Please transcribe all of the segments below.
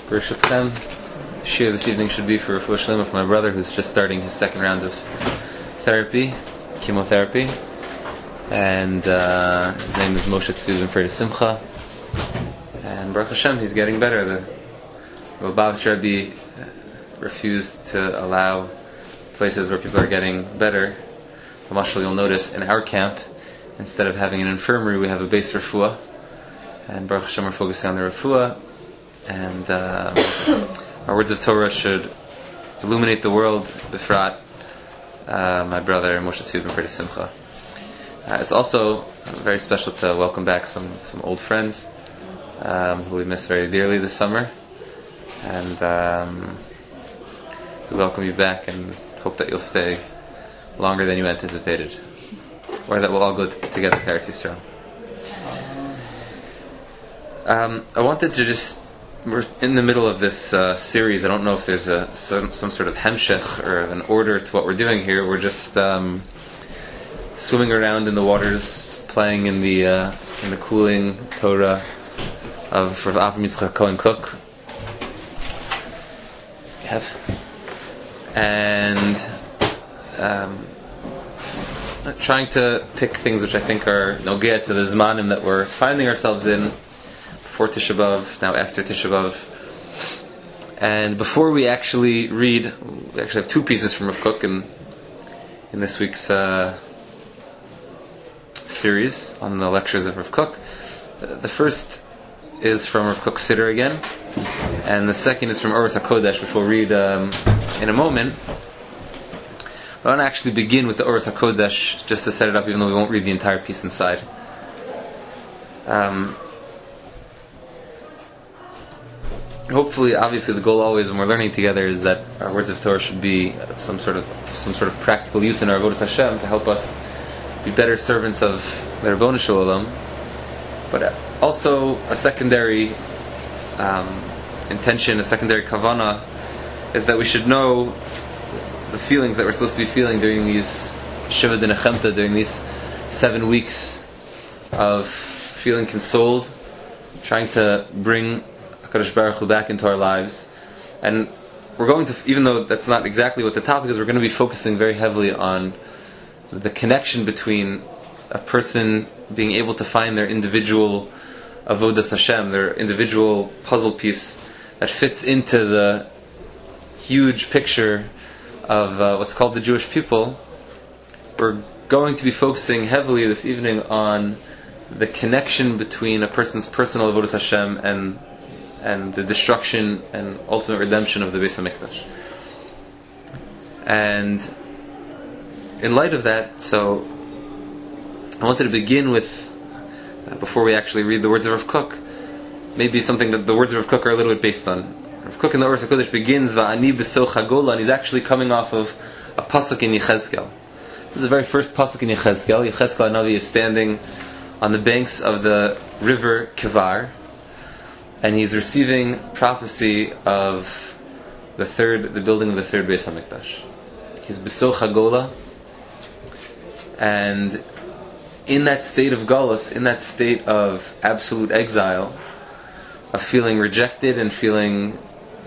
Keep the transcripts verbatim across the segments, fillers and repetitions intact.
Bereshitchem. Shir this evening should be for Refuah Shlema for my brother who's just starting his second round of therapy, chemotherapy. And uh, his name is Moshe Tzvi Ben Freire Simcha. And Baruch Hashem, he's getting better. The Lubavitch Rebbe refused to allow places where people are getting better. Mashal, you'll notice in our camp, instead of having an infirmary, we have a base refuah. And Baruch Hashem, we're focusing on the refuah. And uh, our words of Torah should illuminate the world. Befrat, uh, my brother Moshe Tzvi Ben Freire Simcha. Uh, it's also very special to welcome back some, some old friends um, who we miss very dearly this summer. And um, we welcome you back and hope that you'll stay longer than you anticipated. Or that we'll all go t- together to Eretz Yisrael. Um, I wanted to just... We're in the middle of this uh, series. I don't know if there's a some, some sort of hemshech or an order to what we're doing here. We're just um, swimming around in the waters, playing in the uh, in the cooling Torah of Rav Avram Yitzchak Cohen Cook. Have and um, trying to pick things which I think are nogea to the zmanim that we're finding ourselves in. Before Tisha B'Av, now after Tisha B'Av. And before we actually read, we actually have two pieces from Rav Kook in, in this week's uh, series on the lectures of Rav Kook. Uh, the first is from Rav Kook's Siddur again, and the second is from Oros HaKodesh, which we'll read um, in a moment. I want to actually begin with the Oros HaKodesh just to set it up, even though we won't read the entire piece inside. Um, Hopefully, obviously, the goal always when we're learning together is that our words of Torah should be some sort of some sort of practical use in our avodas Hashem to help us be better servants of the Ribono Shel Olam. But also a secondary um, intention, a secondary kavanah, is that we should know the feelings that we're supposed to be feeling during these Shiva D'Nechemta, during these seven weeks of feeling consoled, trying to bring HaKadosh Baruch Hu back into our lives. And we're going to, even though that's not exactly what the topic is, we're going to be focusing very heavily on the connection between a person being able to find their individual avodas Hashem, their individual puzzle piece that fits into the huge picture of uh, what's called the Jewish people. We're going to be focusing heavily this evening on the connection between a person's personal avodas Hashem and and the destruction and ultimate redemption of the Beis HaMikdash. And in light of that, so I wanted to begin with, uh, before we actually read the words of Rav Kook, maybe something that the words of Rav Kook are a little bit based on. Rav Kook in the Oros HaKodesh begins, Va'ani b'soch hagola, and he's actually coming off of a pasuk in Yechezkel. This is the very first pasuk in Yechezkel. Yechezkel Hanavi is standing on the banks of the river Kevar, and he's receiving prophecy of the third, the building of the third Beis HaMikdash. He's B'soch HaGola, and in that state of Galus, in that state of absolute exile, of feeling rejected and feeling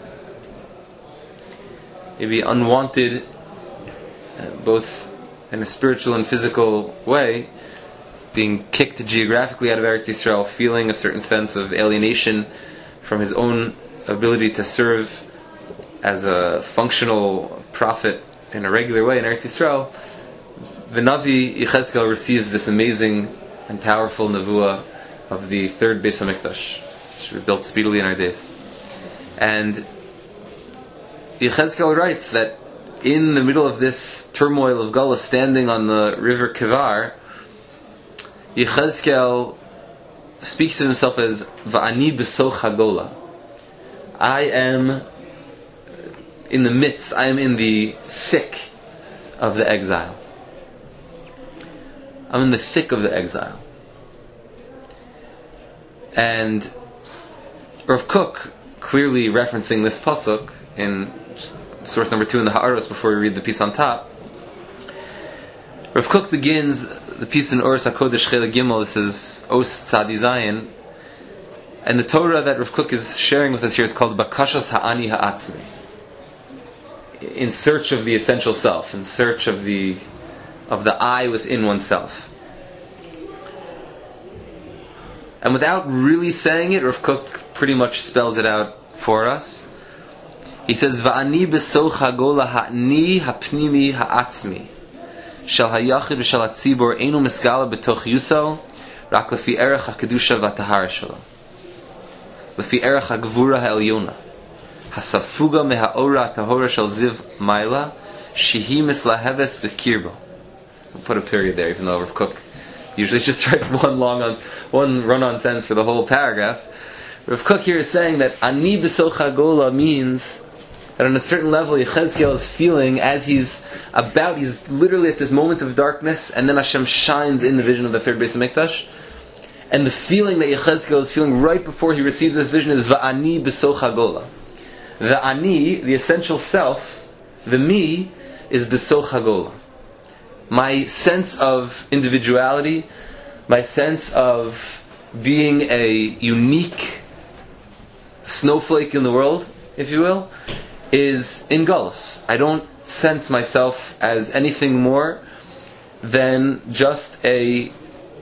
maybe unwanted, both in a spiritual and physical way, being kicked geographically out of Eretz Yisrael, feeling a certain sense of alienation from his own ability to serve as a functional prophet in a regular way in Eretz Yisrael, the Navi Yechezkel receives this amazing and powerful nevuah of the third Beis HaMikdash, which will be built speedily in our days. And Yechezkel writes that in the middle of this turmoil of Galus, standing on the river Kevar, Yechezkel speaks of himself as Va'ani b'soch hagola. I am in the midst, I am in the thick of the exile. I'm in the thick of the exile. And Rav Kook, clearly referencing this pasuk in source number two in the Ha'aros before we read the piece on top, Rav Kook begins the piece in Oros HaKodesh Chelik Gimel. This is Os Tzadi Zayin, And the Torah that Rav Kook is sharing with us here is called Bakashas Ha'ani Ha'atzmi. In search of the essential self, in search of the of the I within oneself. And without really saying it, Rav Kook pretty much spells it out for us. He says, Va'ani besoch hagola ha'ni ha'pnimi ha'atzmi shel ha'yachid v'shel ha'tzibor einu misgala b'toch yusel rak lefi erech ha'kedusha v'tahara shelo lefi erech ha'gvura ha'elyona hasafuga meha'ora tahora shel ziv maila shehi mislaheves v'kirbo. We'll put a period there, even though Rav Kook usually just writes one long on one run-on sentence for the whole paragraph. Rav Kook here is saying that Ani B'soch HaGola means that on a certain level Yechezkel is feeling as he's about, he's literally at this moment of darkness, and then Hashem shines in the vision of the third Beis HaMikdash. And the feeling that Yechezkel is feeling right before he receives this vision is Va'ani B'soch HaGola. The Ani, the essential self, the me, is B'soch HaGola. My sense of individuality, my sense of being a unique snowflake in the world, if you will, is in Galus. I don't sense myself as anything more than just a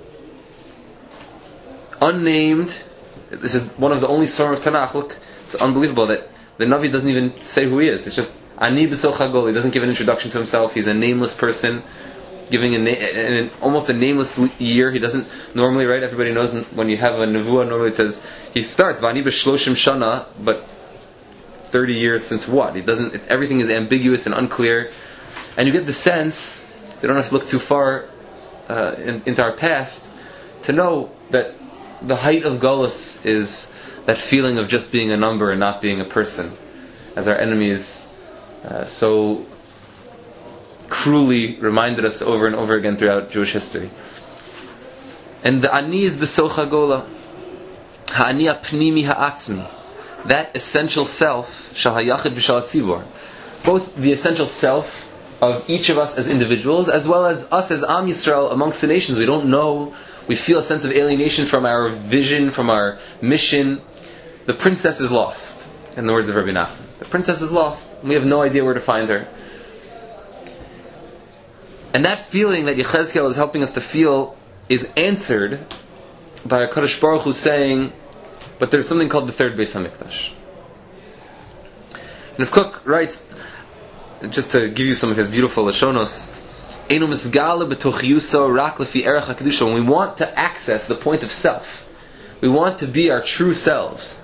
unnamed, this is one of the only Svarim of Tanakh. Look, it's unbelievable that the Navi doesn't even say who he is. It's just Ani B'soch HaGola. He doesn't give an introduction to himself. He's a nameless person, giving a na- an, almost a nameless year. He doesn't normally, right? Everybody knows when you have a nevuah, normally it says he starts Vani b'shloshim shana, but thirty years since what? He doesn't. It's, everything is ambiguous and unclear, and you get the sense. You don't have to look too far uh, in, into our past to know that the height of Golus is that feeling of just being a number and not being a person, as our enemies uh, so cruelly reminded us over and over again throughout Jewish history. And the Ani is B'soch HaGola, Ha'ani ha'pnimi ha'atzmi, that essential self, Shel ha'yachid v'shel ha'tzibor, both the essential self of each of us as individuals, as well as us as Am Yisrael amongst the nations. We don't know, we feel a sense of alienation from our vision, from our mission. The princess is lost, in the words of Rabbi Nachman. The princess is lost, and we have no idea where to find her. And that feeling that Yechezkel is helping us to feel is answered by HaKadosh Baruch Hu saying, but there's something called the third Beis HaMikdash. And if Kook writes, just to give you some of his beautiful Lashonos, Einu misgala b'toch yuso rak lefi erech HaKedusha. When we want to access the point of self, we want to be our true selves.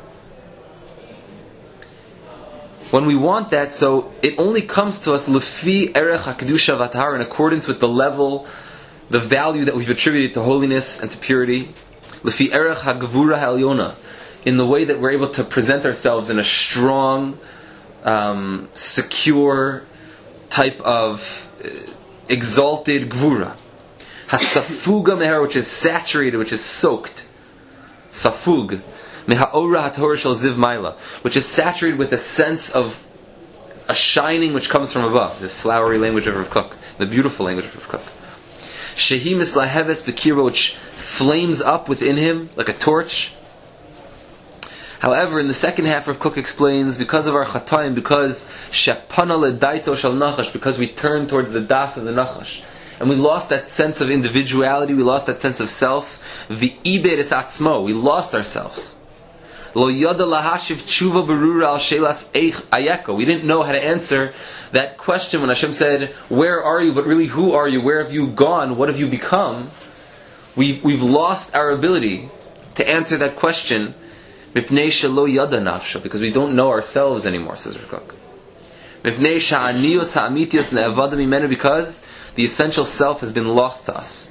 When we want that, so it only comes to us lefi erech HaKedusha v'tahara, in accordance with the level, the value that we've attributed to holiness and to purity. Lefi erech ha'gvura ha'elyona, in the way that we're able to present ourselves in a strong, um, secure type of uh, exalted gvura. Hasafuga meher, which is saturated, which is soaked. Safug. Meha'ora ha'torah shel ziv maila, which is saturated with a sense of a shining which comes from above. The flowery language of Rav Kook, the beautiful language of Rav Kook. Shehi mislaheves b'kirbo, which flames up within him like a torch. However, in the second half, Rav Kook explains, because of our chataim, because shepana ledaito shel nachash, because we turned towards the das of the nachash, and we lost that sense of individuality, we lost that sense of self. V'iber es atzmo, we lost ourselves. Lo yada lahashiv tshuva berura al shelas eich ayeko. We didn't know how to answer that question when Hashem said, "Where are you?" But really, who are you? Where have you gone? What have you become? We've we've lost our ability to answer that question. Mipnei shelo yada nafsho, because we don't know ourselves anymore, says Rav Kook. Mipnei sha'aniyos ha'amitios ne'avada mimenu, because the essential self has been lost to us.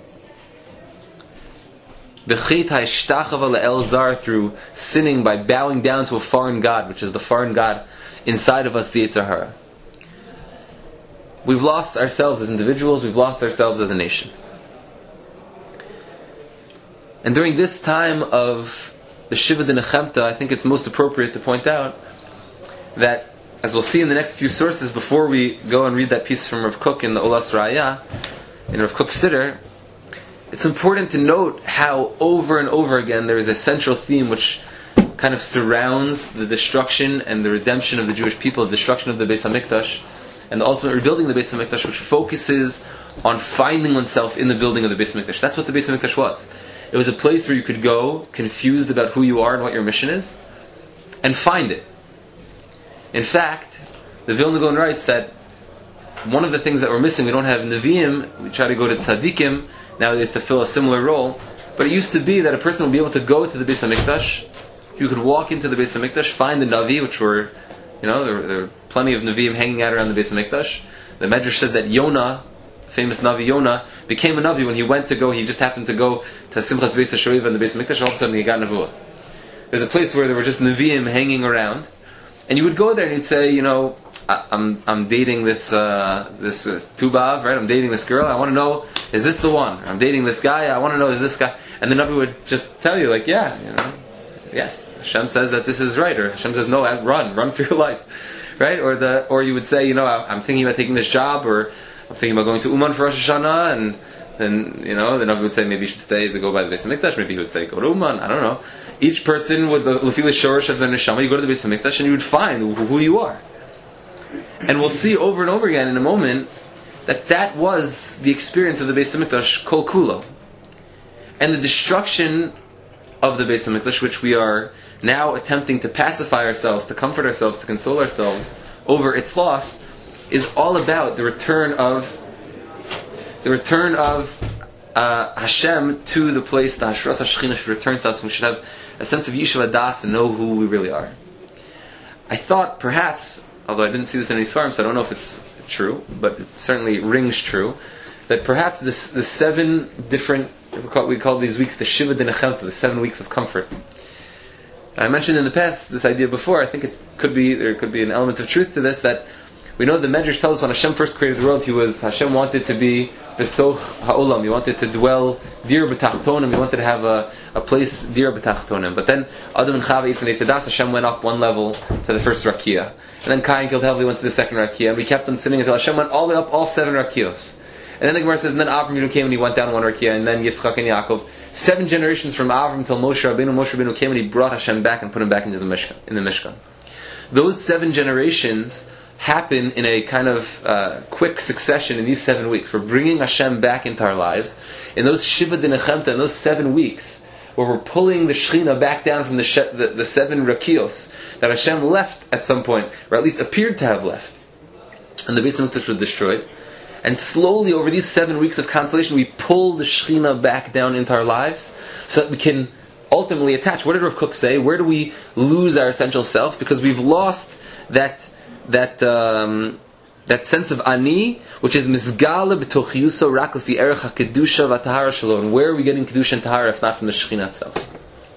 Through sinning by bowing down to a foreign god, which is the foreign god inside of us, the Yetzer Hara. We've lost ourselves as individuals, we've lost ourselves as a nation. And during this time of the Shiva de Nechemta, I think it's most appropriate to point out that, as we'll see in the next few sources, before we go and read that piece from Rav Kook in the Olas Raya, in Rav Kook's Siddur, it's important to note how over and over again there is a central theme which kind of surrounds the destruction and the redemption of the Jewish people, the destruction of the Beis HaMikdash, and the ultimate rebuilding of the Beis HaMikdash, which focuses on finding oneself in the building of the Beis HaMikdash. That's what the Beis HaMikdash was. It was a place where you could go, confused about who you are and what your mission is, and find it. In fact, the Vilna Gaon writes that one of the things that we're missing, we don't have Nevi'im, we try to go to Tzaddikim nowadays to fill a similar role, but it used to be that a person would be able to go to the Beis HaMikdash, you could walk into the Beis HaMikdash, find the Navi, which were, you know, there, there were plenty of Nevi'im hanging out around the Beis HaMikdash. The Medrash says that Yonah, famous Navi Yonah, became a Navi when he went to go, he just happened to go to Simchas Beis HaShoeva in the Beis HaMikdash, all of a sudden he got Nevuah. There's a place where there were just Nevi'im hanging around, and you would go there and you'd say, you know, I, I'm I'm dating this uh, this uh, Tubav, right? I'm dating this girl. I want to know, is this the one? I'm dating this guy. I want to know, is this guy? And the Navi would just tell you, like, yeah, you know, yes, Hashem says that this is right, or Hashem says no, run, run for your life, right? Or the or you would say, you know, I'm thinking about taking this job, or I'm thinking about going to Uman for Rosh Hashanah, and then, you know, the Navi would say maybe you should stay to go by the Beis HaMikdash. Maybe he would say go to Uman. I don't know. Each person with the Lefil Shorish of the Neshama, you go to the Beis HaMikdash and you would find who, who you are. And we'll see over and over again in a moment that that was the experience of the Beis HaMikdash Kol Kulo. And the destruction of the Beis HaMikdash, which we are now attempting to pacify ourselves, to comfort ourselves, to console ourselves over its loss, is all about the return of the return of uh, Hashem to the place. The Hashras HaShechina should return to us, and we should have a sense of Yishuv Das and know who we really are. I thought perhaps, although I didn't see this in any Svarim, so I don't know if it's true, but it certainly rings true, that perhaps this, the seven different, we call, we call these weeks the Shiva Dinachemta, the seven weeks of comfort. And I mentioned in the past this idea before. I think it could be there could be an element of truth to this, that we know the Medrash tells us when Hashem first created the world, He was Hashem wanted to be V'soch Ha'olam. He wanted to dwell Dir B'tachtonim. He wanted to have a, a place Dir B'tachtonim. But then Adam and Chava ate from Eitz Hadas. Hashem went up one level to the first Rakia, and then Cain killed Hevel. He went to the second Rakia, and we kept on sitting until Hashem went all the way up all seven Rakios. And then the Gemara says, and then Avram came and he went down one Rakia, and then Yitzchak and Yaakov. Seven generations from Avram till Moshe Rabbeinu. Moshe Rabbeinu came and he brought Hashem back and put him back into the Mishkan. In the Mishkan, those seven generations happen in a kind of uh, quick succession in these seven weeks. We're bringing Hashem back into our lives. In those Shiva Dinachemta, in those seven weeks, where we're pulling the Shechina back down from the, she- the, the seven Rakios that Hashem left at some point, or at least appeared to have left, and the Beis HaMikdash was destroyed. And slowly, over these seven weeks of consolation, we pull the Shechina back down into our lives, so that we can ultimately attach. What did Rav Kook say? Where do we lose our essential self? Because we've lost that that um, that sense of ani, which is misgala b'toch yuso rak l'fi erech hakedusha v'tahara shelo. And where are we getting kedusha and tahara if not from the Shechina itself?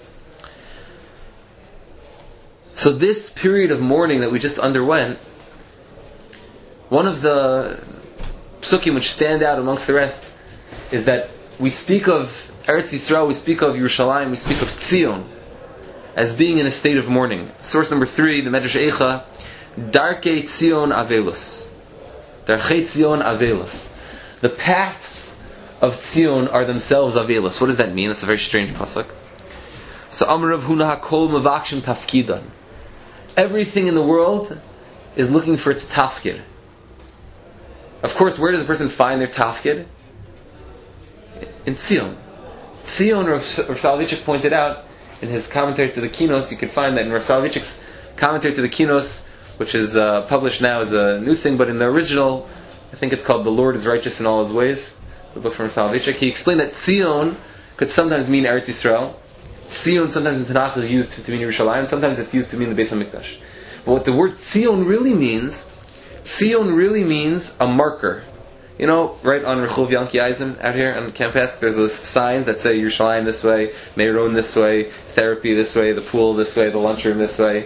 So this period of mourning that we just underwent, one of the psukim which stand out amongst the rest is that we speak of Eretz Yisrael, we speak of Yerushalayim, we speak of Tzion as being in a state of mourning. Source number three, the Medrash Eicha, Darkei Tzion Avelus. Darkei Tzion Avelus. The paths of Tzion are themselves Avelus. What does that mean? That's a very strange pasuk. So Amrav Huna HaKol Mavakshim Tafkidan. Everything in the world is looking for its tafkid. Of course, where does a person find their tafkid? In Tzion. Tzion, Rav, Rav Soloveitchik pointed out in his commentary to the Kinos, you can find that in Rav Soloveitchik's commentary to the Kinos, which is uh, published now as a new thing, but in the original, I think it's called The Lord is Righteous in All His Ways, the book from Rav Soloveitchik, he explained that Tzion could sometimes mean Eretz Yisrael. Tzion sometimes in Tanakh is used to, to mean Yerushalayim, sometimes it's used to mean the Beis HaMikdash. But what the word Tzion really means, Tzion really means a marker. You know, right on Rechov Yankee Eisen out here on campus, there's those signs that say Yerushalayim this way, Meiron this way, therapy this way, the pool this way, the lunchroom this way.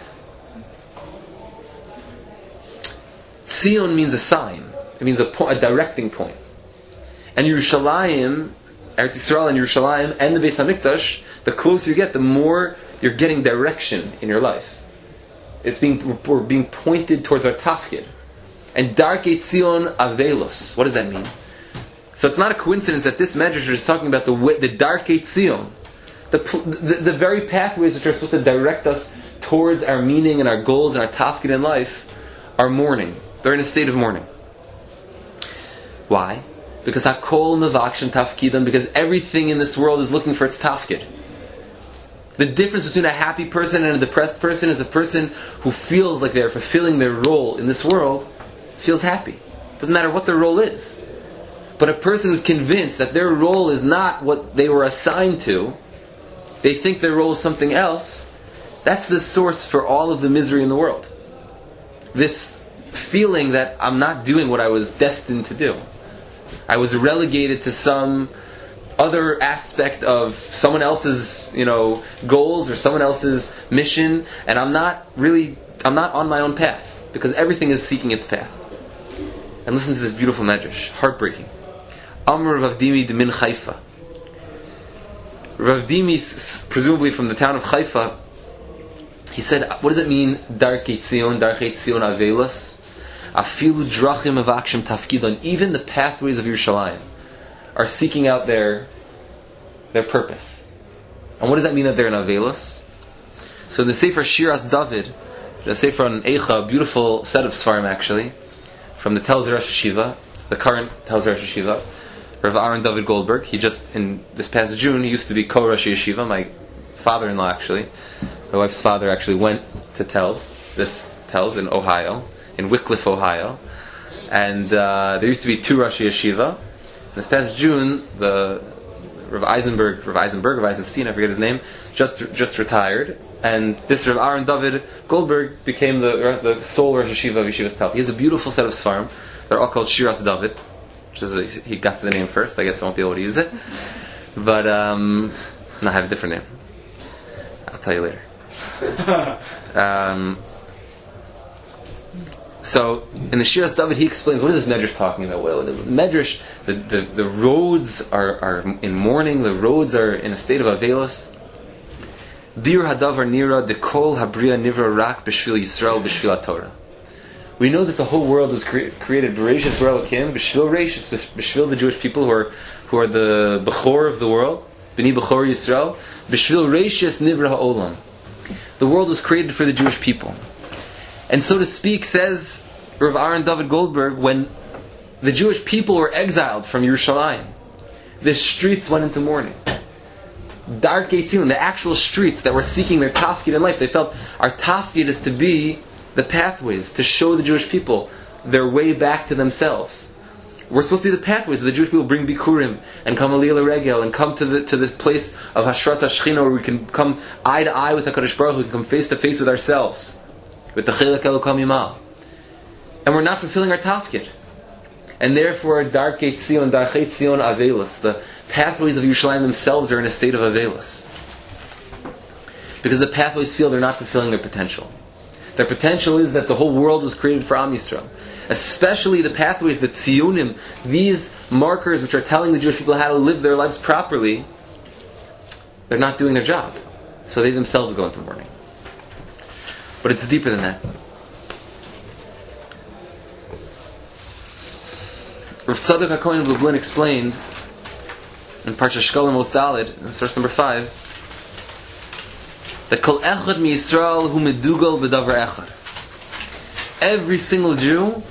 Tzion means a sign. It means a, po- a directing point. And Yerushalayim, Eretz Yisrael and Yerushalayim and the Beis HaMikdash, the closer you get, the more you're getting direction in your life. It's being we're being pointed towards our tafkid. And Darkei Tzion Avelos. What does that mean? So it's not a coincidence that this medrash is talking about the way, the Darkei Tzion, the, the the very pathways which are supposed to direct us towards our meaning and our goals and our tafkid in life, are mourning. They're in a state of mourning. Why? Because hakol mevakshem tafkidam. Because everything in this world is looking for its tafkid. The difference between a happy person and a depressed person is a person who feels like they're fulfilling their role in this world feels happy. Doesn't matter what their role is. But a person who's convinced that their role is not what they were assigned to, they think their role is something else, that's the source for all of the misery in the world. This feeling that I'm not doing what I was destined to do. I was relegated to some other aspect of someone else's, you know, goals or someone else's mission, and I'm not really, I'm not on my own path, because everything is seeking its path. And listen to this beautiful medrash, heartbreaking. Amr Rav Dimi de Min Haifa. Rav Dimi, presumably from the town of Haifa, he said, what does it mean, Darkei Tzion, Darkei Tzion Avelos? Afilu drachim avakshem tafkidon. Even the pathways of Yerushalayim are seeking out their their purpose. And what does that mean that they're in Avelos? So the Sefer Shiras David, the Sefer on Eicha, a beautiful set of Sfarim actually, from the Telzer Rosh Yeshiva, the current Telzer Rosh Yeshiva, Rav Aaron David Goldberg. He just, in this past June, he used to be co-Rosh Yeshiva, my father-in-law actually. My wife's father actually went to Telz, this Telz in Ohio, in Wycliffe, Ohio. And uh, there used to be two Rosh Yeshiva. This past June, the Rav Eisenberg, Rav Eisenberg, Rav Eisenstein, I forget his name, just just retired. And this Rav Aaron David Goldberg became the the sole Rosh Yeshiva of Yeshivas Tel. He has a beautiful set of Sfarim. They're all called Shiras David, which is a, he got to the name first. I guess I won't be able to use it. But, um, no, I have a different name. I'll tell you later. um, so, in the Shiras David, he explains, what is this Medrash talking about? Well, the Medrash, the, the, the roads are, are in mourning, the roads are in a state of Avelos. Bir hadavar nira dekol habriya nivra rak b'shvil Yisrael b'shvil Torah. We know that the whole world was cre- created b'reishis bara Elokim b'shvil reishis, b'shvil the Jewish people who are who are the bechor of the world, b'ni bechor Yisrael, b'shvil reishis nivra ha'olam. The world was created for the Jewish people. And so to speak, says Rav Aaron David Goldberg, when the Jewish people were exiled from Yerushalayim, the streets went into mourning. Darkei Tzion, the actual streets that were seeking their tafkid in life, they felt our tafkid is to be the pathways, to show the Jewish people their way back to themselves. We're supposed to be the pathways that the Jewish people bring bikurim and come aliyah l'regel and come to the to this place of hashras hashchina where we can come eye to eye with HaKadosh Baruch Hu, we can come face to face with ourselves, with the Chelek Elokam Yimal. And we're not fulfilling our tafkid. And therefore, Darkei Tzion, Darkei Tzion Avelos, the pathways of Yerushalayim themselves are in a state of Avelos. Because the pathways feel they're not fulfilling their potential. Their potential is that the whole world was created for Am Yisrael. Especially the pathways, the Tzionim, these markers which are telling the Jewish people how to live their lives properly, they're not doing their job. So they themselves go into mourning. But it's deeper than that. Rav Tzadok HaKohen of Lublin explained in Parsha Shkolim Mos Daled, in source number five, that Kol Echad Mi Yisrael Hu Medugal B'Davar Echad. Every single Jew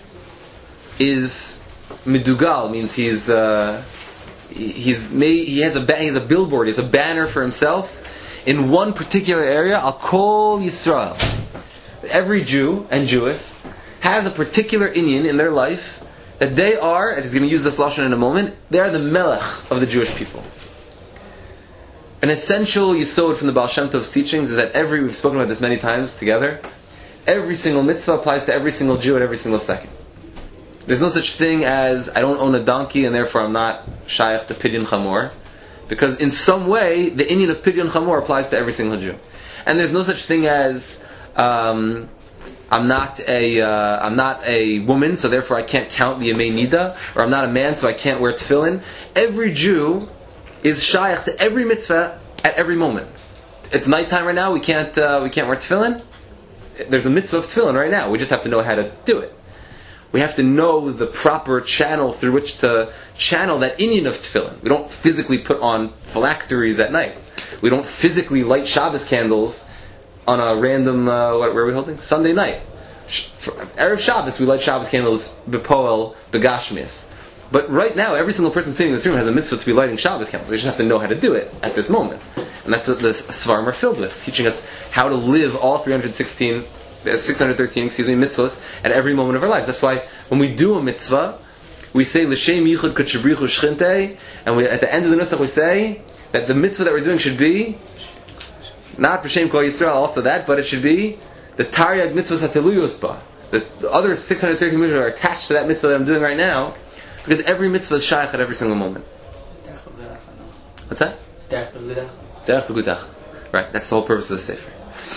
is Medugal, means he's uh, he's made, he has a he has a billboard, he has a banner for himself in one particular area. Al Kol Yisrael. Every Jew and Jewess has a particular inyan in their life that they are, and he's going to use this lashon in a moment, they are the melech of the Jewish people. An essential yesod from the Baal Shem Tov's teachings is that every, we've spoken about this many times together, every single mitzvah applies to every single Jew at every single second. There's no such thing as, I don't own a donkey and therefore I'm not shayach to Pidyon Chamor, because in some way, the inyan of Pidyon Chamor applies to every single Jew. And there's no such thing as, um, I'm not a uh, I'm not a woman, so therefore I can't count the Yemei Nida, or I'm not a man, so I can't wear tefillin. Every Jew is shayach to every mitzvah at every moment. It's nighttime right now. We can't uh, we can't wear tefillin. There's a mitzvah of tefillin right now. We just have to know how to do it. We have to know the proper channel through which to channel that inyan of tefillin. We don't physically put on phylacteries at night. We don't physically light Shabbos candles on a random, uh, what, where are we holding? Sunday night. For Erev Shabbos, we light Shabbos candles, bepoel, begashmias. But right now, every single person sitting in this room has a mitzvah to be lighting Shabbos candles. We just have to know how to do it at this moment. And that's what the Svarim are filled with, teaching us how to live all three hundred sixteen, six hundred thirteen, excuse me, mitzvahs at every moment of our lives. That's why when we do a mitzvah, we say, L'shem yichud k'tshebrichu shchinte, and we, at the end of the nusach we say that the mitzvah that we're doing should be, not B'Shem Kol Yisrael, also that, but it should be the Taryag mitzvahs hateluyos ba. The, the other six hundred thirteen mitzvahs are attached to that mitzvah that I'm doing right now, because every mitzvah is shaykh at every single moment. What's that? Derech b'gudach. Right, that's the whole purpose of the Sefer.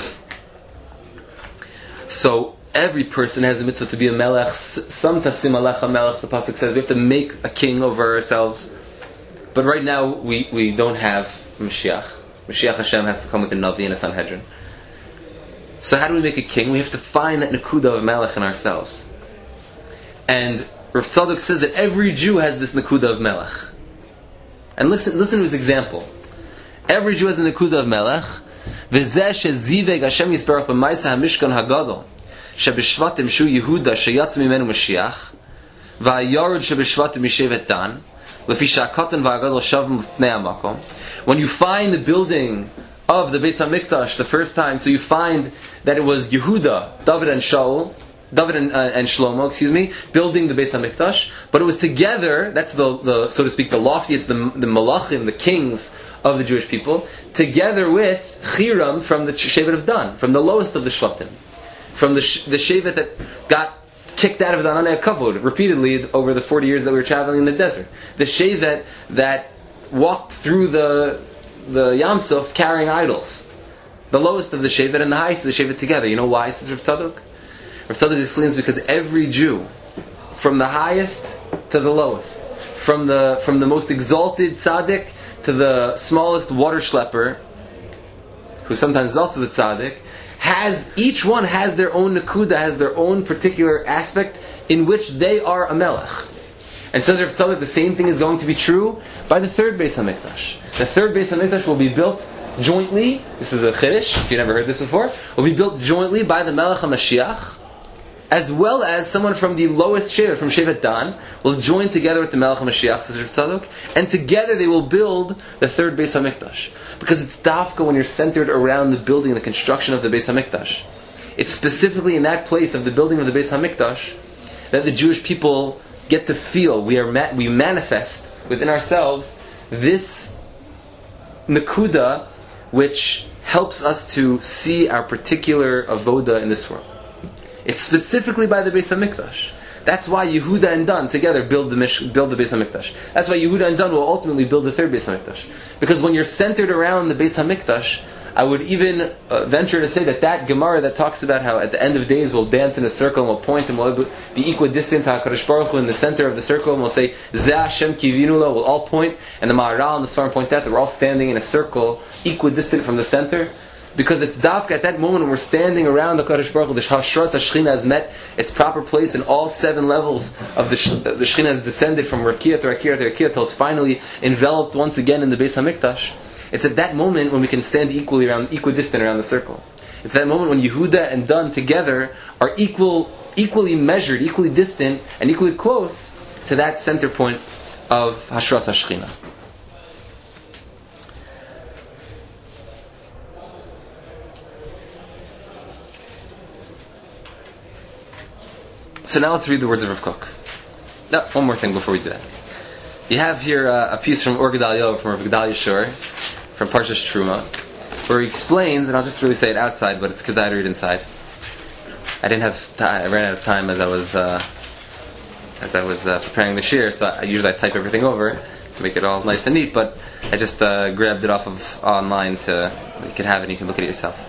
So, every person has a mitzvah to be a melech. Some tasim alecha melech, the pasuk says we have to make a king over ourselves. But right now, we, we don't have Mashiach. Mashiach Hashem has to come with a Navi and a Sanhedrin. So how do we make a king? We have to find that Nakuda of Melech in ourselves. And Rav Tzadok says that every Jew has this Nakuda of Melech. And listen, listen to his example. Every Jew has a Nakuda of Melech. V'zeh sheziveg Hashem yisparach b'maisa hamishkan hagadol shebishvatim shu Yehuda sheyatz mimenu Mashiach v'ayarud shebishvatim mishevet Dan l'fi sha'katan v'agadol shavim l'fnei hamakom. When you find the building of the Beis HaMikdash the first time, so you find that it was Yehuda, David and Shaul, David and, uh, and Shlomo, excuse me, building the Beis HaMikdash, but it was together, that's the, the so to speak, the loftiest, the, the Malachim, the kings of the Jewish people, together with Chiram from the Shevet of Dan, from the lowest of the Shvatim, from the, the Shevet that got kicked out of the Ananei Kavod repeatedly over the forty years that we were traveling in the desert. The Shevet that walked through the the Yam Suf carrying idols. The lowest of the Shevet and the highest of the Shevet together. You know why, says Rav Tzadok? Rav Tzadok explains because every Jew, from the highest to the lowest, from the from the most exalted tzaddik to the smallest water schlepper, who sometimes is also the tzaddik, has each one has their own nakuda, has their own particular aspect in which they are a melech. And says Rav Tzadok, the same thing is going to be true by the third Beis HaMikdash. The third Beis HaMikdash will be built jointly, this is a chiddush, if you've never heard this before, will be built jointly by the Melech HaMashiach, as well as someone from the lowest Shevet, from Shevet Dan, will join together with the Melech HaMashiach, says Rav Tzadok, and together they will build the third Beis HaMikdash. Because it's dafka when you're centered around the building, the construction of the Beis HaMikdash. It's specifically in that place of the building of the Beis HaMikdash that the Jewish people get to feel, we are ma- we manifest within ourselves this nakuda which helps us to see our particular avoda in this world. It's specifically by the Beis HaMikdash. That's why Yehuda and Dan together build the Mish- build the Beis HaMikdash. That's why Yehuda and Dan will ultimately build the third Beis HaMikdash. Because when you're centered around the Beis HaMikdash, I would even uh, venture to say that that Gemara that talks about how at the end of days we'll dance in a circle and we'll point and we'll be equidistant to HaKadosh Baruch Hu in the center of the circle and we'll say Zeh Hashem Kivinu Lo, we'll all point, and the Maharal and the Svarim point out that we're all standing in a circle equidistant from the center. Because it's dafka at that moment when we're standing around the Kadosh Baruch Hu, the Hashras HaShechina has met its proper place in all seven levels of the the Shechina has descended from Rakia to Rakia to Rakia till it's finally enveloped once again in the Beis HaMikdash. It's at that moment when we can stand equally around, equidistant around the circle. It's that moment when Yehuda and Dan together are equal, equally measured, equally distant, and equally close to that center point of Hashras HaShechina. So now let's read the words of Rav Kook. No, one more thing before we do that. You have here uh, a piece from Or Gedalia, from Rav Gedalia Shur, from Parshas Truma, where he explains, and I'll just really say it outside, but it's because I had to read inside. I didn't have time, I ran out of time as I was uh, as I was uh, preparing the shir, so I usually I type everything over to make it all nice and neat, but I just uh, grabbed it off of online to, you can have it and you can look at it yourselves.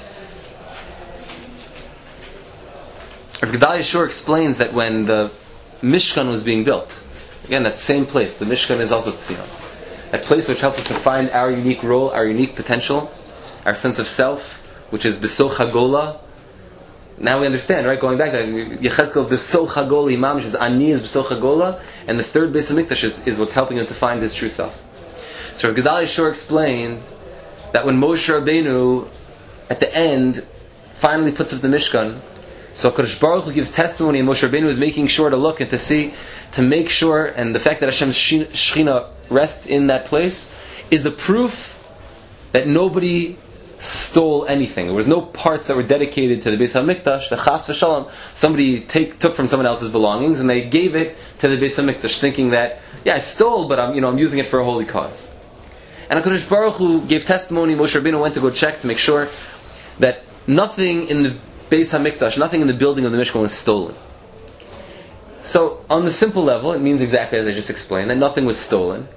Rav Gedalia Shur explains that when the Mishkan was being built, again, that same place, the Mishkan is also Tzion. That place which helps us to find our unique role, our unique potential, our sense of self, which is Besoch HaGola, now we understand, right? Going back, Yechezkel is B'Soch HaGola, Imam is Ani is B'Soch HaGola, and the third Beis HaMikdash is, is what's helping him to find his true self. So Rav Gedalia Shor explained that when Moshe Rabbeinu, at the end, finally puts up the Mishkan, so HaKadosh Baruch Hu gives testimony, and Moshe Rabbeinu is making sure to look and to see, to make sure, and the fact that Hashem's Shechina rests in that place, is the proof that nobody stole anything. There was no parts that were dedicated to the Beis HaMikdash, the Chas v'Shalom. Somebody take, took from someone else's belongings and they gave it to the Beis HaMikdash, thinking that, yeah, I stole, but I'm, you know, I'm using it for a holy cause. And HaKadosh Baruch Hu gave testimony. Moshe Rabbeinu went to go check to make sure that nothing in the Beis HaMikdash, nothing in the building of the Mishkan was stolen. So, on the simple level, it means exactly as I just explained, that nothing was stolen.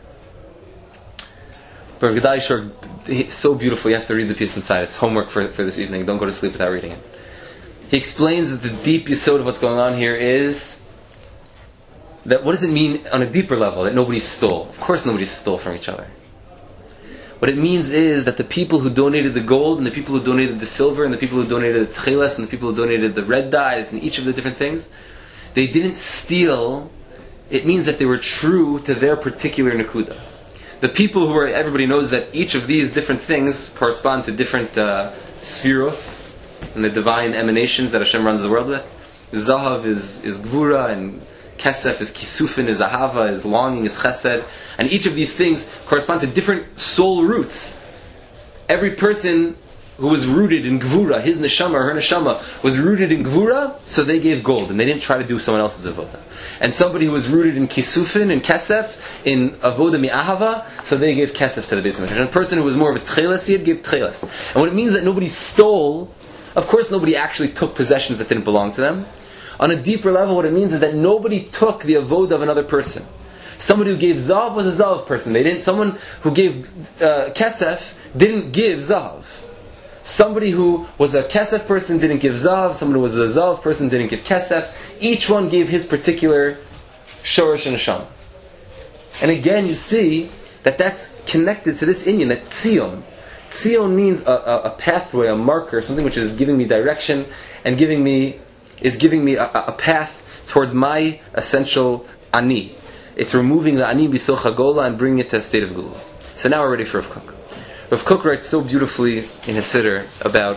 But Rav Gedalia Shor, it's so beautiful, you have to read the piece inside. It's homework for, for this evening. Don't go to sleep without reading it. He explains that the deep yesod of what's going on here is that what does it mean on a deeper level that nobody stole? Of course nobody stole from each other. What it means is that the people who donated the gold and the people who donated the silver and the people who donated the tcheles and the people who donated the red dyes and each of the different things, they didn't steal. It means that they were true to their particular nekuda. The people who are, everybody knows that each of these different things correspond to different uh, spheros and the divine emanations that Hashem runs the world with. Zahav is, is Gvura, and Kesef is Kisufin, is Ahava, is longing, is Chesed. And each of these things correspond to different soul roots. Every person who was rooted in Gvura, his neshama or her neshama, was rooted in Gvura, so they gave gold, and they didn't try to do someone else's avodah. And somebody who was rooted in Kisufin, in Kesef, in avodah mi'ahava, so they gave Kesef to the Beis HaMikdash. And a person who was more of a tcheles yid gave tcheles. And what it means that nobody stole, of course nobody actually took possessions that didn't belong to them. On a deeper level, what it means is that nobody took the avodah of another person. Somebody who gave zav was a zav person. They didn't. Someone who gave uh, Kesef didn't give zav. Somebody who was a Kesef person didn't give Zav. Someone who was a Zav person didn't give Kesef. Each one gave his particular Shorish and Neshama. And again, you see that that's connected to this Inyan, that Tzion. Tzion means a, a, a pathway, a marker, something which is giving me direction and giving me is giving me a, a path towards my essential Ani. It's removing the Ani B'Soch HaGola and bringing it to a state of Gula. So now we're ready for Rav Kook. Rav Kook writes so beautifully in his Siddur about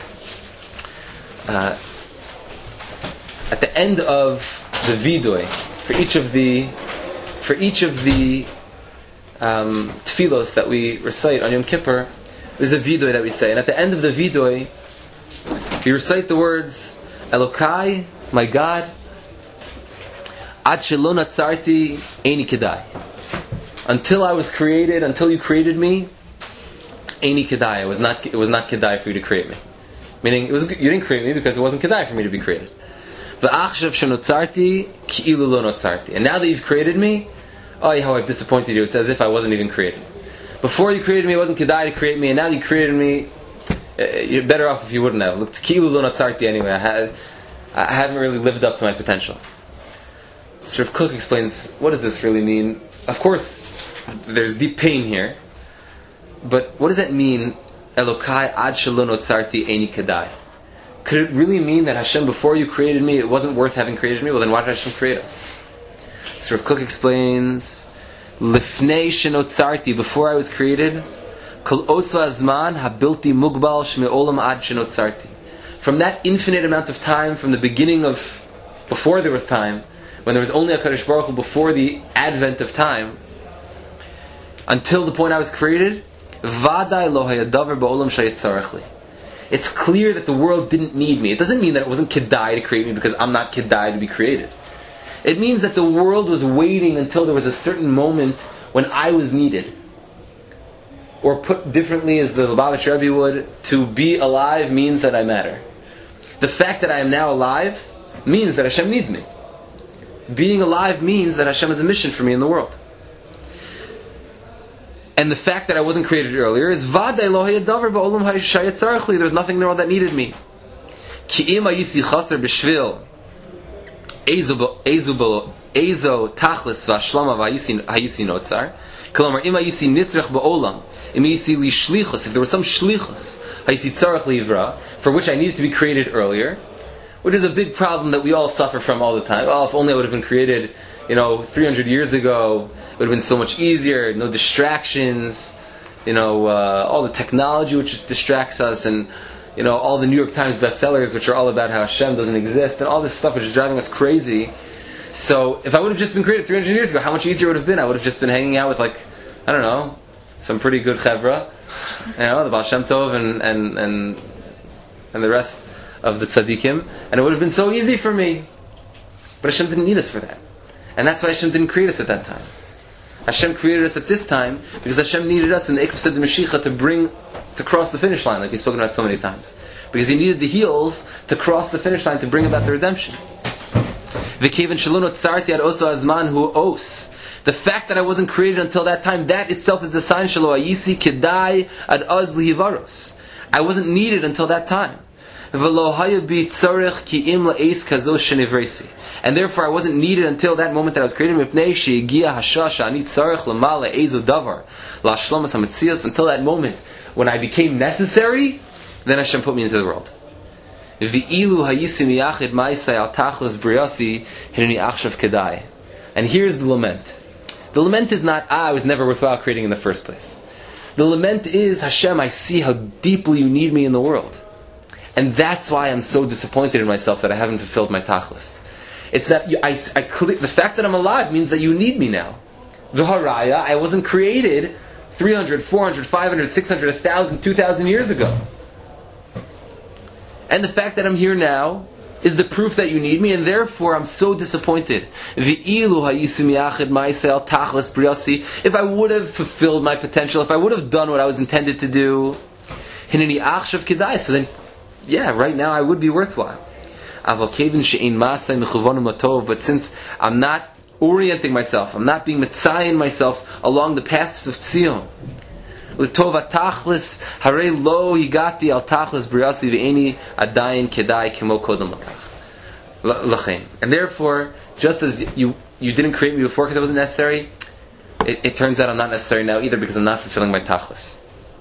uh, at the end of the Vidoy, for each of the for each of the um, tefillos that we recite on Yom Kippur, there's a Vidoy that we say, and at the end of the Vidoy, we recite the words Elokai, my God, Ad shelo natzarti eini kedai. Until I was created, until you created me, Eini kedai. It was not. It was not kedai for you to create me. Meaning, it was you didn't create me because it wasn't kedai for me to be created. V'achshav shenotzarti ki'ilu lo notzarti. And now that you've created me, oh, how I've disappointed you. It's as if I wasn't even created. Before you created me, it wasn't kedai to create me, and now that you created me, you're better off if you wouldn't have. Look, ki'ilu lo notzarti anyway. I, had, I haven't really lived up to my potential. So Rav Kook explains, what does this really mean? Of course, there's deep pain here. But what does that mean? Elokai ad shelo notzarti eini kedai. Could it really mean that Hashem, before you created me, it wasn't worth having created me? Well, then why did Hashem create us? So Rav Kook explains, Lifnei shenotzarti, before I was created, kol osva azman habilti mugbal shme'olam ad shenotzarti. From that infinite amount of time, from the beginning of, before there was time, when there was only HaKadosh Baruch Hu, before the advent of time, until the point I was created, it's clear that the world didn't need me. It doesn't mean that it wasn't kedai to create me because I'm not kedai to be created. It means that the world was waiting until there was a certain moment when I was needed. Or put differently, as the Lubavitcher Rebbe would, to be alive means that I matter. The fact that I am now alive means that Hashem needs me. Being alive means that Hashem has a mission for me in the world. And the fact that I wasn't created earlier is Vaday lo hayadavar ba'olam hayatzarachli. There's nothing in the world that needed me. Ki im hayisi chaser b'shvil ezo ezo tachlis v'ashlama v'hayisi notzar. Kolomar im hayisi nitzrach ba'olam im hayisi li shlichus. If there was some shlichus hayisi tzarach liivra for which I needed to be created earlier, which is a big problem that we all suffer from all the time. Oh, if only I would have been created, you know, three hundred years ago, it would have been so much easier, no distractions, you know, uh, all the technology which distracts us, and, you know, all the New York Times bestsellers which are all about how Hashem doesn't exist, and all this stuff which is driving us crazy. So, if I would have just been created three hundred years ago, how much easier it would have been? I would have just been hanging out with, like, I don't know, some pretty good chevra, you know, the Baal Shem Tov and, and, and, and the rest of the tzaddikim, and it would have been so easy for me. But Hashem didn't need us for that. And that's why Hashem didn't create us at that time. Hashem created us at this time because Hashem needed us in the Ikv Sed Mashiach to bring, to cross the finish line, like He's spoken about so many times. Because He needed the heels to cross the finish line to bring about the redemption. V'kevan shalom tzarti ad oso azman hu os. The fact that I wasn't created until that time, that itself is the sign shelo ayisi kedai ad az lihivaros. I wasn't needed until that time. V'lo haya bi tzarech ki im la'es kazo shenivresi. And therefore I wasn't needed until that moment that I was created. Mipnei she'egia hashash ani tzarech lamala ezo davar la'shlomas hametzias. Until that moment when I became necessary, then Hashem put me into the world. V'ilu hayisi miyachid ma'isai al tachlis briasi hineni achshav kedai. And here's the lament. The lament is not, ah, I was never worthwhile creating in the first place. The lament is, Hashem, I see how deeply you need me in the world. And that's why I'm so disappointed in myself that I haven't fulfilled my tachlis. It's that you, I, I, the fact that I'm alive means that you need me now. V'haraya, I wasn't created three hundred, four hundred, five hundred, six hundred, one thousand, two thousand years ago. And the fact that I'm here now is the proof that you need me, and therefore I'm so disappointed. If I would have fulfilled my potential, if I would have done what I was intended to do, so then, yeah, right now I would be worthwhile. But since I'm not orienting myself, I'm not being mitzayin myself along the paths of Tzion, L'tova tachlis harei lo higati al tachlis briasi ve'eni adayin kedai kemo kodem lachem. And therefore, just as you you didn't create me before because it wasn't necessary, it, it turns out I'm not necessary now either because I'm not fulfilling my tachlis.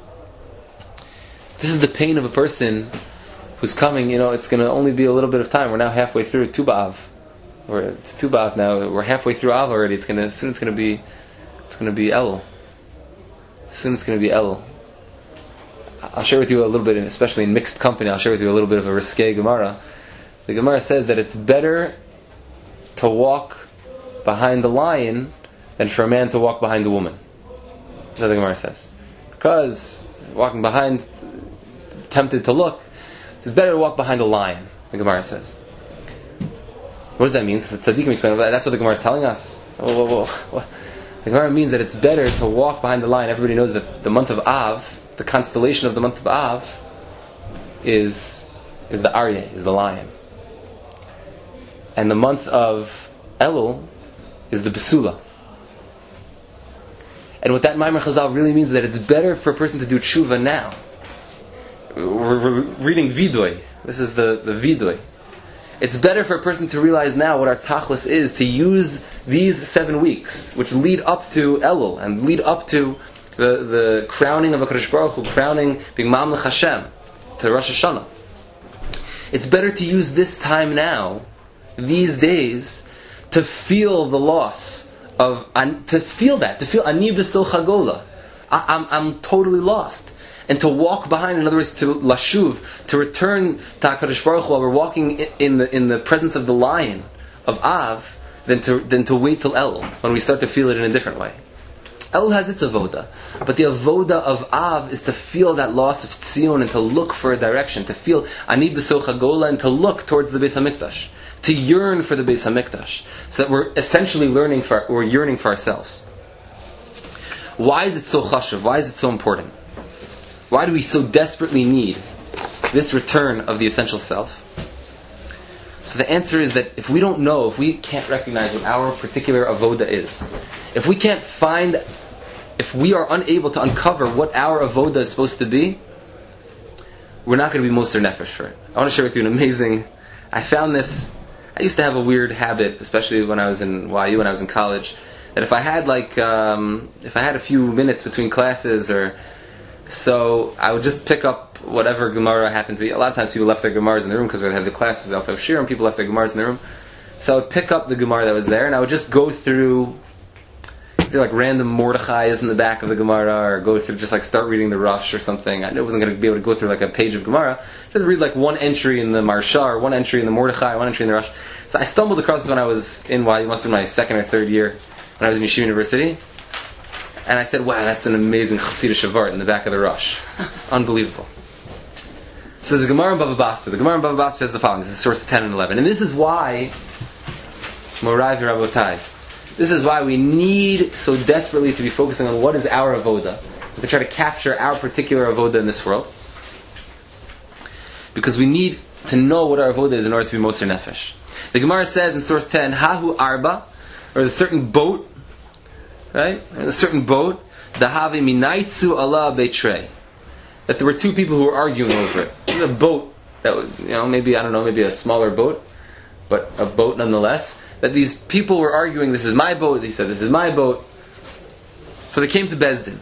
This is the pain of a person who's coming. You know, it's going to only be a little bit of time. We're now halfway through Tu B'Av, or it's Tu B'Av now. We're halfway through Av already. It's going to soon. It's going to be it's going to be Elul. Soon it's going to be Elul. I'll share with you a little bit, especially in mixed company, I'll share with you a little bit of a risque Gemara. The Gemara says that it's better to walk behind the lion than for a man to walk behind the woman. That's what the Gemara says. Because walking behind, tempted to look, it's better to walk behind a lion, the Gemara says. What does that mean? The tzaddikim explain, that's what the Gemara is telling us. Whoa, whoa, whoa, whoa. The Gemara means that it's better to walk behind the lion. Everybody knows that the month of Av, the constellation of the month of Av, is is the Aryeh, is the lion. And the month of Elul is the Besula. And what that Maimer Chazal really means is that it's better for a person to do tshuva now. We're, we're reading Vidoy. This is the, the Vidoy. It's better for a person to realize now what our tachlis is, to use these seven weeks, which lead up to Elul, and lead up to the, the crowning of HaKadosh Baruch Hu, crowning, being Mamlech Hashem, to Rosh Hashanah. It's better to use this time now, these days, to feel the loss of, to feel that, to feel Ani B'Sil Chagola. I'm, I'm totally lost. And to walk behind, in other words, to lashuv, to return to HaKadosh Baruch Hu while we're walking in the in the presence of the lion of Av, than to than to wait till Elul, when we start to feel it in a different way. Elul has its avoda, but the avoda of Av is to feel that loss of Tzion and to look for a direction, to feel Ani B'Sil Chagola, and to look towards the Beis Hamikdash, to yearn for the Beis Hamikdash, so that we're essentially learning for, we're yearning for ourselves. Why is it so chashuv? Why is it so important? Why do we so desperately need this return of the essential self? So the answer is that if we don't know, if we can't recognize what our particular avoda is, if we can't find, if we are unable to uncover what our avoda is supposed to be, we're not going to be moser nefesh for it. I want to share with you an amazing, I found this, I used to have a weird habit, especially when I was in Y U, when I was in college, that if I had like, um, if I had a few minutes between classes, or so I would just pick up whatever Gemara happened to be. A lot of times people left their Gemaras in the room because we have the classes. They also have Shir, and people left their Gemaras in the room. So I would pick up the Gemara that was there, and I would just go through like random Mordechai's in the back of the Gemara, or go through, just like start reading the Rush or something. I knew I wasn't going to be able to go through like a page of Gemara. Just read like one entry in the Marsha, or one entry in the Mordechai, one entry in the Rush. So I stumbled across this when I was in, well, it must have been my second or third year, when I was in Yeshiva University. And I said, wow, that's an amazing Chassidish Avart in the back of the Rush. Unbelievable. So there's a Gemara in Bava Basra. The Gemara in Bava Basra says the following. This is source ten and eleven. And this is why, Morai v'Rabotai, this is why we need so desperately to be focusing on what is our avoda, to try to capture our particular avoda in this world. Because we need to know what our avoda is in order to be Moser Nefesh. The Gemara says in source ten, Hahu Arba, or a certain boat, right? A certain boat, Dahavi Minaitzu Allah Beitrei. That there were two people who were arguing over it. It was a boat that was, you know, maybe, I don't know, maybe a smaller boat, but a boat nonetheless. That these people were arguing, this is my boat, he said, this is my boat. So they came to Bezdin.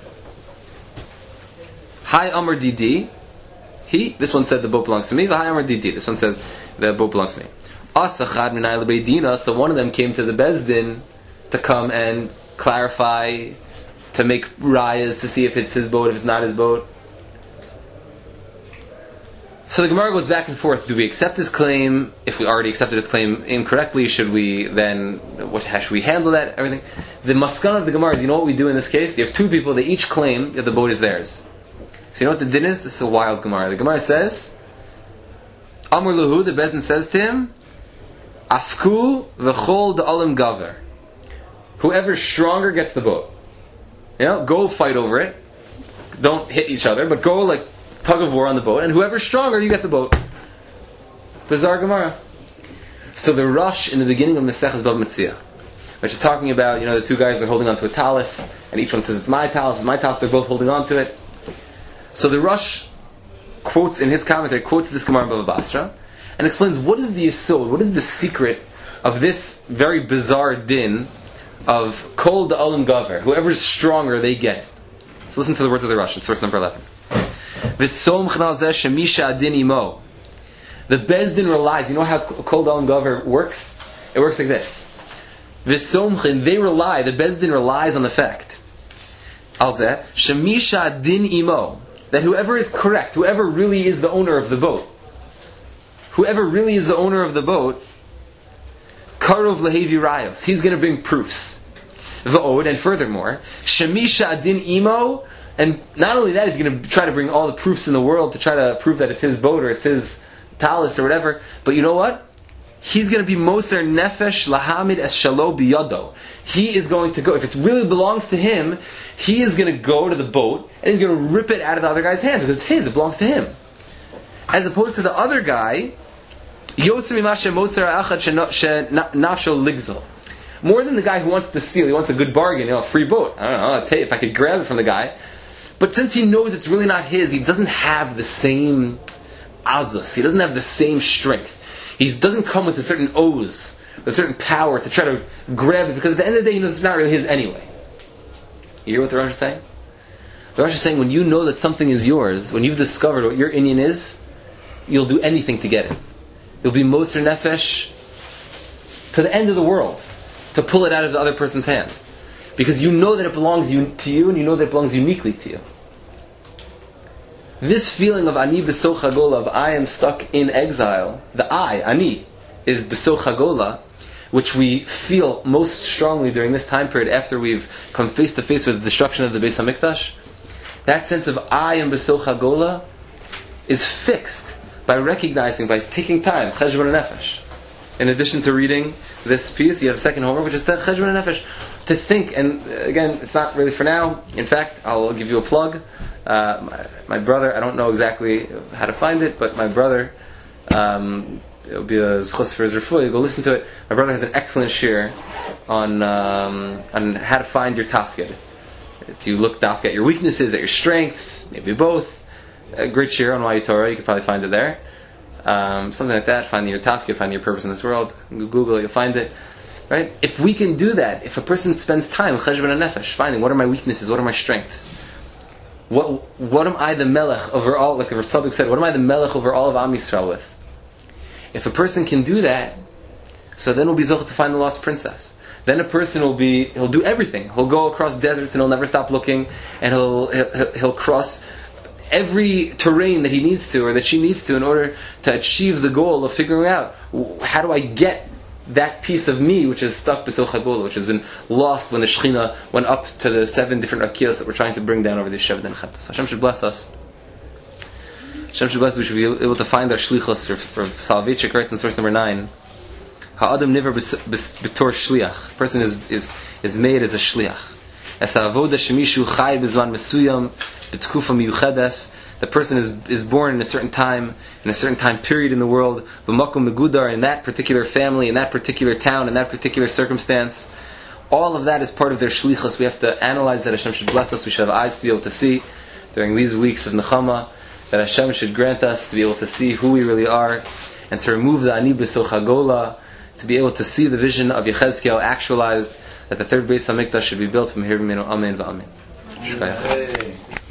Hi Amr Didi. He, this one said the boat belongs to me. Hi Amr Didi. This one says the boat belongs to me. Asachad Minay Lebeidina. So one of them came to the Bezdin to come and clarify, to make rayas, to see if it's his boat, if it's not his boat. So the Gemara goes back and forth. Do we accept his claim? If we already accepted his claim incorrectly, should we then, what, how should we handle that? Everything. The maskan of the Gemara is, you know what we do in this case? You have two people, they each claim that the boat is theirs. So you know what the din is? This is a wild Gemara. The Gemara says, Amr Luhu, the Bezdin says to him, Afku v'chol da'alim gaver. Whoever's stronger gets the boat. You know, go fight over it. Don't hit each other, but go like tug of war on the boat, and whoever's stronger, you get the boat. Bizarre Gemara. So the Rush in the beginning of Maseches Bava Metzia, which is talking about, you know, the two guys are holding on to a talus, and each one says, it's my talus, it's my talus, they're both holding on to it. So the Rush quotes, in his commentary, quotes this Gemara in Bava Basra, and explains what is the yesod, what is the secret of this very bizarre din of Kol Da'alim Gaver, whoever's stronger, they get. So listen to the words of the Rush, it's verse number eleven. The Bezdin relies. You know how Kol Da'alim Gaver works? It works like this. They rely. The Bezdin relies on the fact Alzeh Shemisha Din Imo, that whoever is correct, whoever really is the owner of the boat, whoever really is the owner of the boat, Karov Lehevi Rayos, he's going to bring proofs. V'od, and furthermore, Shemisha Din Imo. And not only that, he's going to try to bring all the proofs in the world to try to prove that it's his boat or it's his talus or whatever. But you know what? He's going to be Moser Nefesh Lahamid Es Shalo Biyado. He is going to go, if it really belongs to him, he is going to go to the boat and he's going to rip it out of the other guy's hands because it's his, it belongs to him. As opposed to the other guy, Yosem Imashe Moser Achad Nafsho Ligzol. More than the guy who wants to steal, he wants a good bargain, you know, a free boat. I don't know, I'll tell you, if I could grab it from the guy. But since he knows it's really not his, he doesn't have the same azus. He doesn't have the same strength. He doesn't come with a certain oz, a certain power to try to grab it, because at the end of the day, he knows it's not really his anyway. You hear what the Rosh is saying? The Rosh is saying, when you know that something is yours, when you've discovered what your inyan is, you'll do anything to get it. You'll be Moser Nefesh to the end of the world to pull it out of the other person's hand. Because you know that it belongs to you, and you know that it belongs uniquely to you. This feeling of Ani B'soch HaGola, of I am stuck in exile, the I, Ani, is B'soch HaGola, which we feel most strongly during this time period after we've come face to face with the destruction of the Beis HaMikdash. That sense of I am B'soch HaGola is fixed by recognizing, by taking time, Cheshbon Nefesh. In addition to reading this piece, you have a second homework, which is Cheshbon Nefesh, to think. And again, it's not really for now. In fact, I'll give you a plug. Uh, my, my brother, I don't know exactly how to find it, but my brother, um, it'll be a zchus for his refuah. You go listen to it. My brother has an excellent shir on um, on how to find your tafkid. To look dafka at your weaknesses, at your strengths, maybe both. A great shir on Wayu Torah. You could probably find it there. Um, something like that. Finding your tafkid, finding your purpose in this world. Google it, you'll find it. Right? If we can do that, if a person spends time cheshbon nefesh, finding what are my weaknesses, what are my strengths, What what am I the melech over all? Like the Tzaddik said, what am I the melech over all of Am Yisrael with? If a person can do that, so then we'll be zocheh to find the lost princess. Then a person will be, he'll do everything. He'll go across deserts and he'll never stop looking, and he'll he'll, he'll cross every terrain that he needs to, or that she needs to, in order to achieve the goal of figuring out, how do I get that piece of me which is stuck b'soch hagula, which has been lost when the Shechina went up to the seven different akiyos that we're trying to bring down over the Shevet and Chet. So Hashem should bless us. Hashem should bless us. We should be able to find our shlichus. Or Soloveitchik writes in source number nine, Ha'adam niver b'tor shliach. A person is is is made as a shliach. As ha'avoda shemishu chai b'zman mesuyam b'tkufa miyuchedes. The person is is born in a certain time, in a certain time period in the world, b'makom megudar, in that particular family, in that particular town, in that particular circumstance. All of that is part of their shlichus. We have to analyze that. Hashem should bless us. We should have eyes to be able to see during these weeks of Nechama, that Hashem should grant us to be able to see who we really are, and to remove the ani b'soch hagola, to be able to see the vision of Yechezkel actualized, that the third Beis HaMikdash should be built from here. Amen v'amen.